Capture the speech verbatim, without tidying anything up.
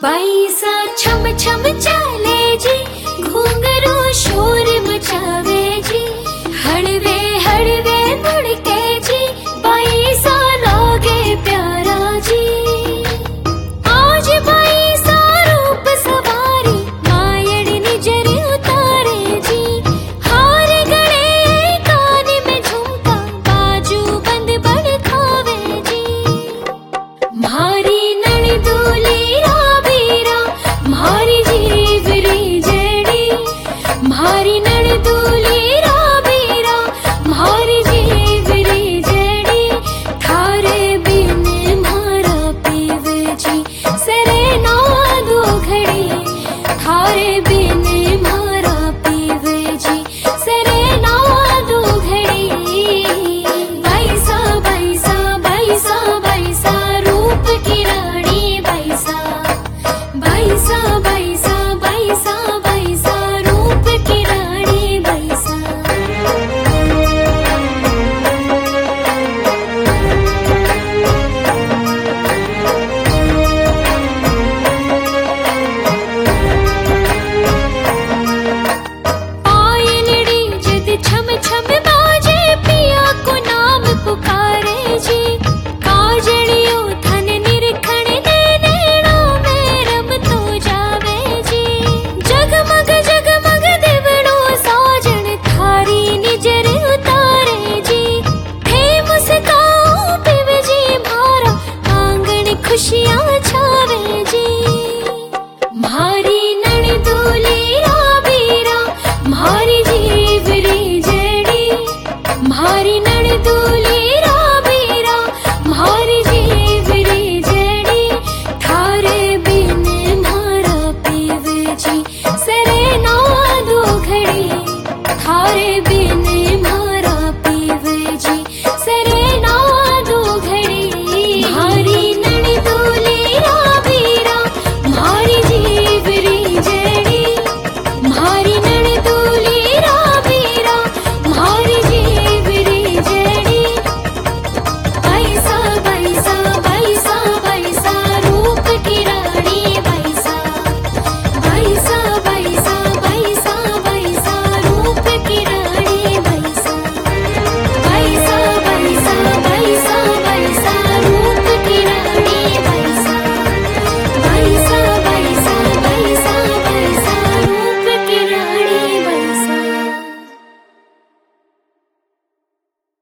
पैसा छम छम चले जी, घुंघरू शोर मचावे जी, हड़वे हड़वे मुड़के जी, पैसा लागे प्यारा जी। आज पैसा रूप सवारी, मायड़ निजर उतारे जी, हार गले कान में झुमका, बाजू बंद बड़ खावे जी। मारी नणदूली मारी जीवरी जड़ी, मारी नणदूली राबीरा, मारी जीवरी जड़ी, थारे बिन मारा पीव जी, सरे ना दो घड़ी, थारे बिन